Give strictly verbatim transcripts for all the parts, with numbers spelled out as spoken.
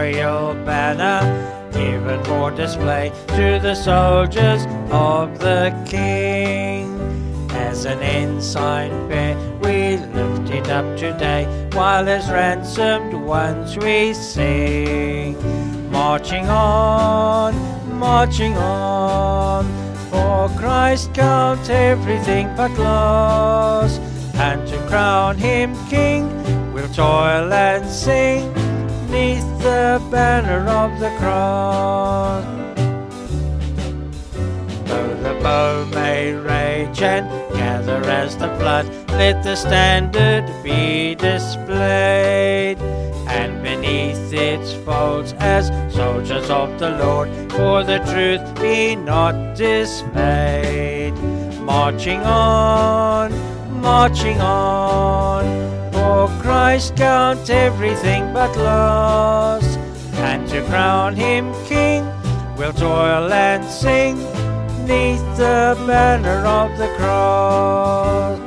royal banner, given for display to the soldiers of the King. As an ensign fair we lift it up today, while as ransomed ones we sing. Marching on, marching on, for Christ count everything but loss, and to crown him King we'll toil and sing, neath the banner of the cross. Though the foe may rage and gather as the flood, let the standard be displayed, and beneath its folds as soldiers of the Lord, for the truth be not dismayed. Marching on, marching on, for Christ count everything but loss, and to crown him King we'll toil and sing, neath the banner of the cross.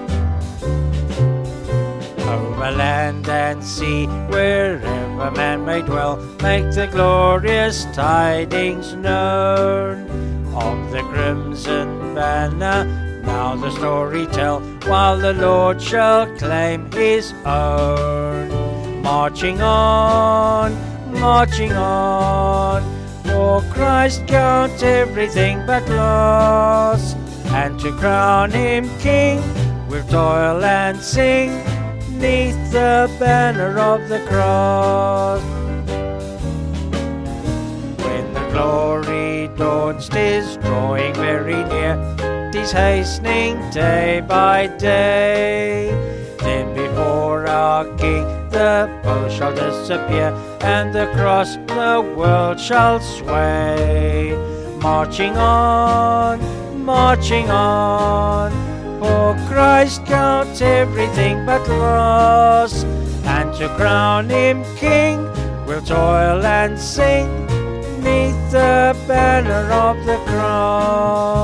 Over land and sea, wherever man may dwell, make the glorious tidings known of the crimson banner. Now the story tell, while the Lord shall claim his own. Marching on, marching on, for Christ count everything but loss, and to crown him King we'll toil and sing, neath the banner of the cross. When the glory dawns, 'tis drawing very near, 'tis hastening day by day. Then before our King the foe shall disappear, and the cross the world shall sway. Marching on, marching on, for Christ counts everything but loss, and to crown him King we'll toil and sing, neath the banner of the cross.